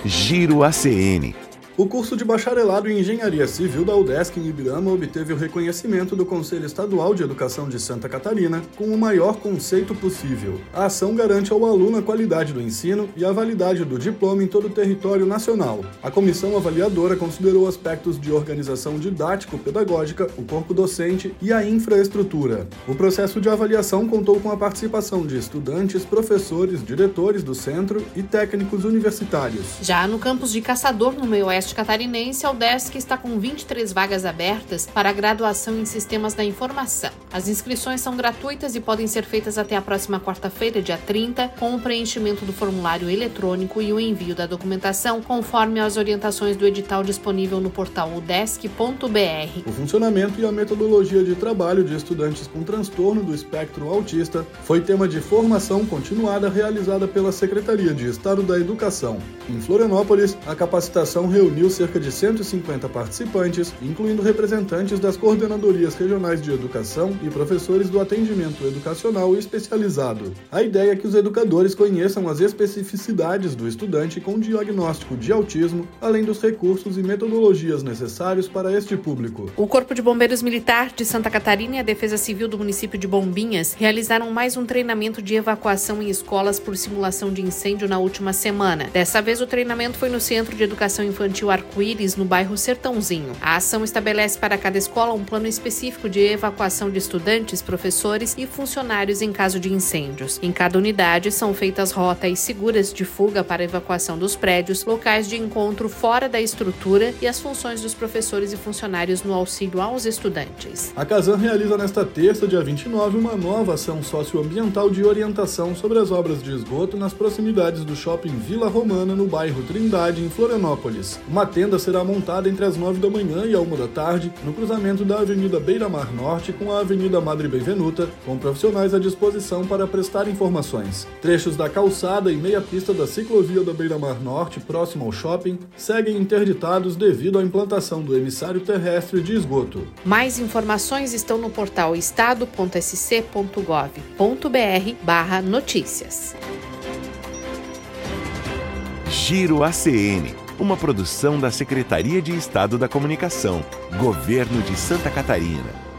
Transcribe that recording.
Giro ACN. O curso de bacharelado em Engenharia Civil da UDESC em Ibirama obteve o reconhecimento do Conselho Estadual de Educação de Santa Catarina com o maior conceito possível. A ação garante ao aluno a qualidade do ensino e a validade do diploma em todo o território nacional. A comissão avaliadora considerou aspectos de organização didático-pedagógica, o corpo docente e a infraestrutura. O processo de avaliação contou com a participação de estudantes, professores, diretores do centro e técnicos universitários. Já no campus de Caçador, no meio oeste catarinense, a UDESC está com 23 vagas abertas para a graduação em Sistemas da Informação. As inscrições são gratuitas e podem ser feitas até a próxima quarta-feira, dia 30, com o preenchimento do formulário eletrônico e o envio da documentação, conforme as orientações do edital disponível no portal udesc.br. O funcionamento e a metodologia de trabalho de estudantes com transtorno do espectro autista foi tema de formação continuada realizada pela Secretaria de Estado da Educação. Em Florianópolis, a capacitação reuniu cerca de 150 participantes, incluindo representantes das coordenadorias regionais de educação e professores do atendimento educacional especializado. A ideia é que os educadores conheçam as especificidades do estudante com diagnóstico de autismo, além dos recursos e metodologias necessários para este público. O Corpo de Bombeiros Militar de Santa Catarina e a Defesa Civil do município de Bombinhas realizaram mais um treinamento de evacuação em escolas por simulação de incêndio na última semana. Dessa vez, o treinamento foi no Centro de Educação Infantil Arco-Íris, no bairro Sertãozinho. A ação estabelece para cada escola um plano específico de evacuação de estudantes, professores e funcionários em caso de incêndios. Em cada unidade são feitas rotas seguras de fuga para a evacuação dos prédios, locais de encontro fora da estrutura e as funções dos professores e funcionários no auxílio aos estudantes. A Casan realiza nesta terça, dia 29, uma nova ação socioambiental de orientação sobre as obras de esgoto nas proximidades do shopping Vila Romana, no bairro Trindade, em Florianópolis. Uma tenda será montada entre as 9 da manhã e a 1 da tarde, no cruzamento da Avenida Beira-Mar Norte com a Avenida Madre Benvenuta, com profissionais à disposição para prestar informações. Trechos da calçada e meia pista da ciclovia da Beira-Mar Norte, próximo ao shopping, seguem interditados devido à implantação do emissário terrestre de esgoto. Mais informações estão no portal estado.sc.gov.br/notícias. Giro ACN, uma produção da Secretaria de Estado da Comunicação, Governo de Santa Catarina.